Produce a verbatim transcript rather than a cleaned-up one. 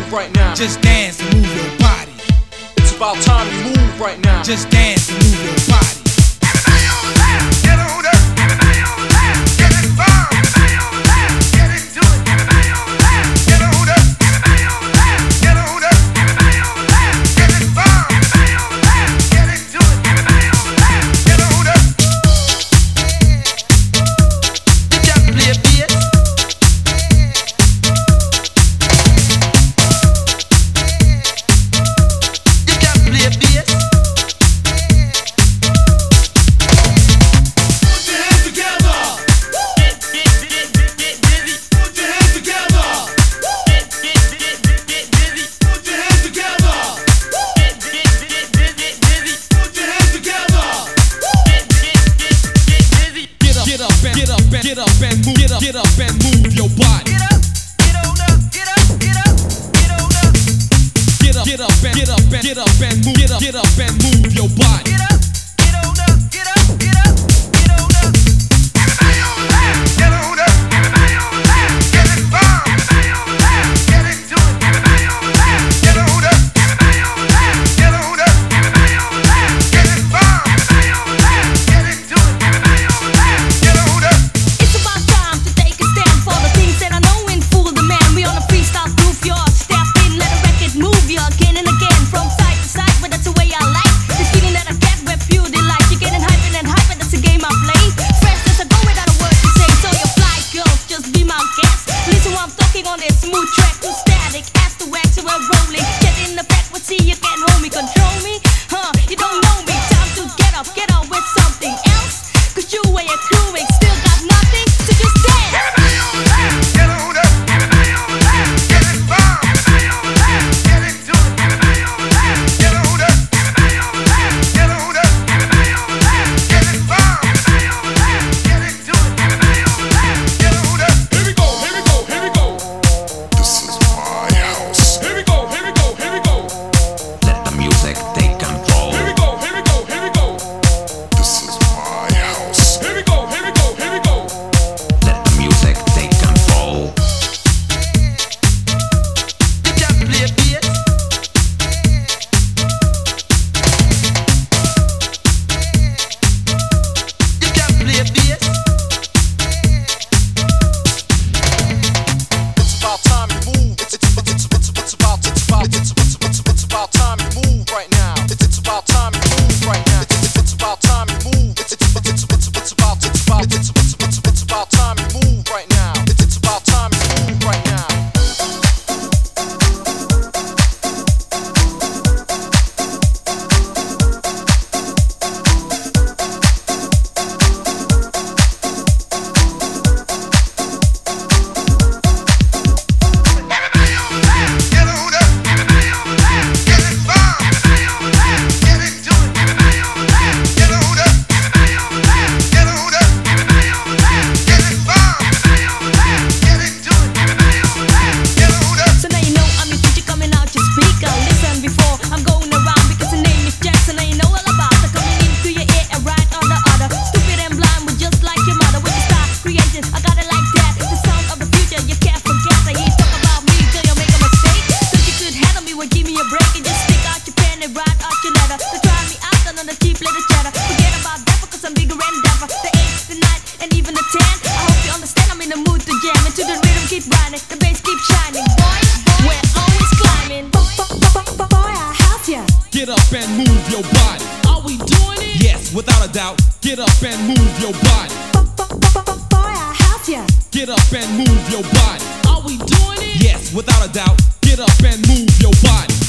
move right now. Just dance and move your body. It's about time you move right now. Just dance and move your body. Everybody on that, get on up. Everybody on that, get involved. Everybody on that, get into it. Everybody on that, get on up. Everybody on that, get on up. Everybody on that, get involved. Everybody on that, get into it. Everybody on that, get on up. You can play bass. You can play bass. Get up and move, get up, get up and move your body. Get up, get on up, get up, get up, get on up. Get up, get up and get up and get up and move, get up, get up and move your body. Get up, get on up, get up, get up, get on up. Everybody on that, get on up. Everybody on that, get involved. Everybody on that, get into it. Everybody on that, get on up. Everybody on that, get on up. Everybody on that, get involved. Everybody on that, get into it. Everybody on that, get on up. It's about time to take a stand for the things that I know in full demand. We on a freestyle groove, your step in, let a record move you again and again from side to side, but that's the way I like. This feeling that I get with pure delight. You're getting hyper and hyper, that's a game I play. Fresh as I go without a word to say, so you fly girls, just be my guest. Listen while I'm talking on this smooth track, too static, as the wax, so we're rolling. Get in the frequency, you can't hold me, control me, huh? You don't know me, time to get up, get on with something else. Cause you where you're crewing, still got nothing, so just dance. Everybody on that, get on up. Everybody on that, get involved. Everybody on that, get into it. Everybody on that, get on up. Everybody on that, get on up. Everybody on that, get involved. Everybody on that, get into it. Everybody on that, get on up. Here we go, here we go, here we go. This is my house. Here we go, here we go, here we go. Let the music take control. Here we go, here we go, here we go. This is my house. Here we go, here we go, here we go. Let the music take control. You can play bass. You can play bass. It's about time you move. It's it's it's it's, it's, it's about it's about it's it's it's it's about time you move right now. It's it's about time you move right now. It's it's it's about time you move. It's it's it's it's it's it's about it's about it's it's it's it's about time you move right now. It's it's about time you move right now. Everybody on that, get on up. Everybody on that, get involved. Everybody on that, get into it. Everybody on that, get on up. Everybody on that, get on up. Everybody on that, get involved. Everybody on that, get into it. Everybody on that, get on up. So now you know I'm your teacher coming out your speaker. Listen before I'm going around because the name is Jackson. Now you know all about the coming into your ear and right on the other. Stupid and blind, but just like your mother with the star creation. I got it like that. The sound of the future, you can't forget. I ain't talk about me till you make a mistake. Thought you could handle me, well give me a break and just stick out your pen and write out your letter. To try me out on the cheap little cheddar. Forget about that because I'm bigger and dapper. The eight, the nine, and even the ten. I hope you understand I'm in the mood to jam. And to the rhythm keep grinding, the bass keep shining. Boy, we're always climbing. Boy, I help ya. Get up and move your body. Are we doing it? Yes, without a doubt. Get up and move your body. Boy, I help ya. Get up and move your body. Are we doing it? Yes, without a doubt. Get up and move your body.